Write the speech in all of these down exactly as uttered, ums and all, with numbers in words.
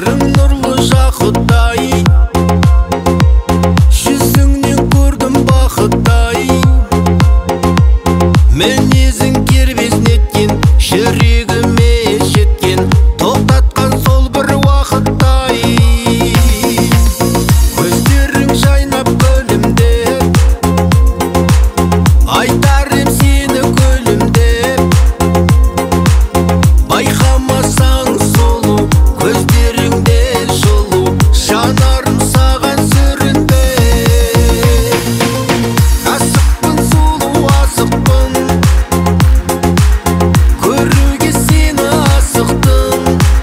Көздерің нұрлы жақұттай, жүзіңнен көрдім бақыттай. Мінезің кербез неткен, жүрегіме жеткен, тоқтатқан сол бір уақыттай. Көздерің жайнап күлімдеп, айтарым сені күлімдеп. Байқамасаң сұлу, көздеріңде жылу, жанарым саған сүрінді. Асықпын сұлу, асықпын, көруге сені асықтым.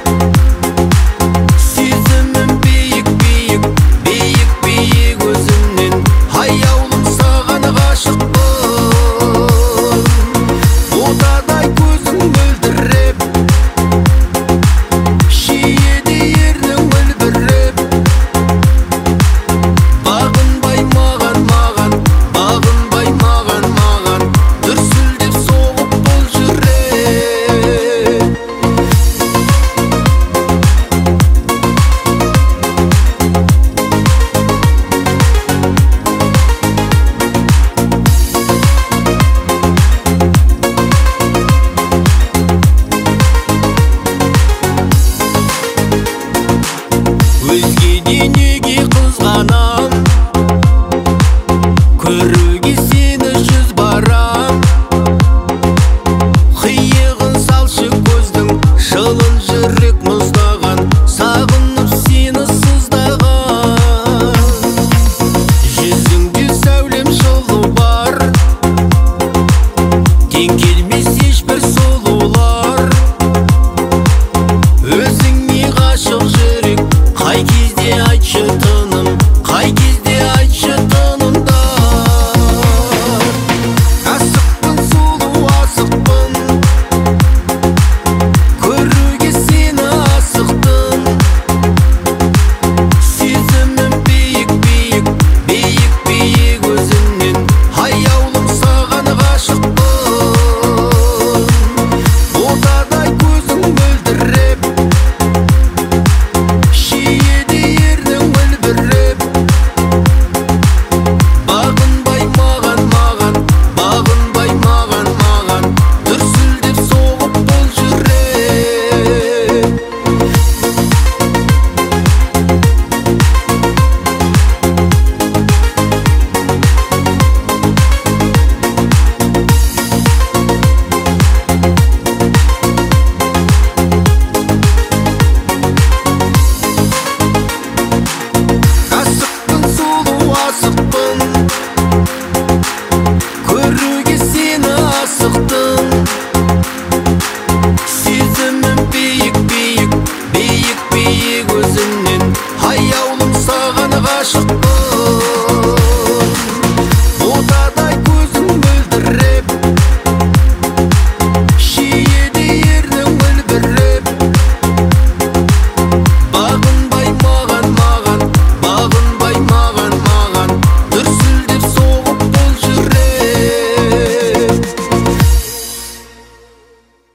Сезімім биік, биік, биік, биік өзіңнен, аяулым саған ғашықпын. Ботадай көзің мөлдіреп, шиеде ернің мөлбіреп. Бағынбай маған, маған, бағынбай маған, маған, дүрсілдеп соғып бұл жүрек. Өзгеде неге қызғанам, көруге сені жүз барам. Қиығын салшы көздің, жылын жүрек мұздаған, сағынып сені сыздаған. Жүзіңде сәулем жылу бар, тең келмес